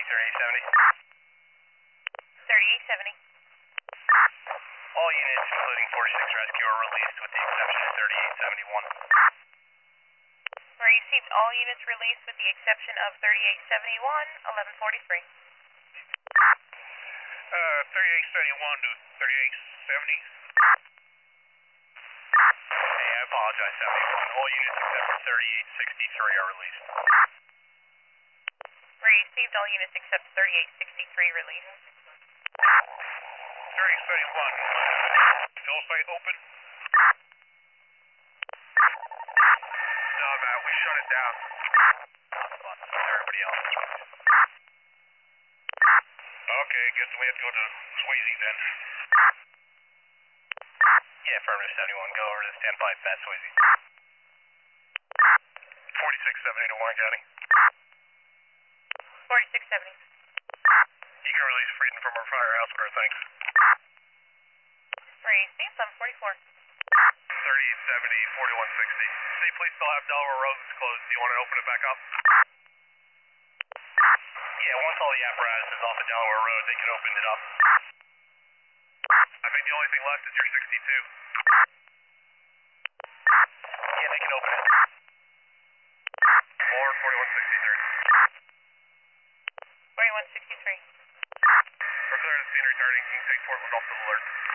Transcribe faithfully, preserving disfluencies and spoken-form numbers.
thirty-eight seventy. thirty-eight seventy. All units, including forty-six rescue, are released with the exception of thirty-eight seventy-one. Received all units released with the exception of thirty-eight seventy-one, eleven forty-three. Uh, thirty-eight seventy-one to thirty-eight seventy. Hey, I apologize, seventy-one. All units except for thirty-eight sixty-three are released. Received all units except thirty-eight sixty-three released. thirty-eight seventy-one. Still site open? No, Matt, we shut it down. That's fun. Everybody else is released. Okay, guess we have to go to Swayze then. Yeah, affirmative seventy-one. Go over to standby at Swayze. forty-six seventy to Warren County. forty-six seventy. You can release Freedom from our firehouse square, thanks. Received eleven forty-four. thirty-eight seventy, forty-one sixty. State Police still have Delaware Road closed. Do you want to open it back up? Yeah, once all the apparatus is off of Delaware Road, they can open it up. I think the only thing left is your sixty-two. Yeah, they can open it. Or forty-one sixty-three. forty-one sixty-three. From there to scene returning, you can take Fort Rudolph to alert.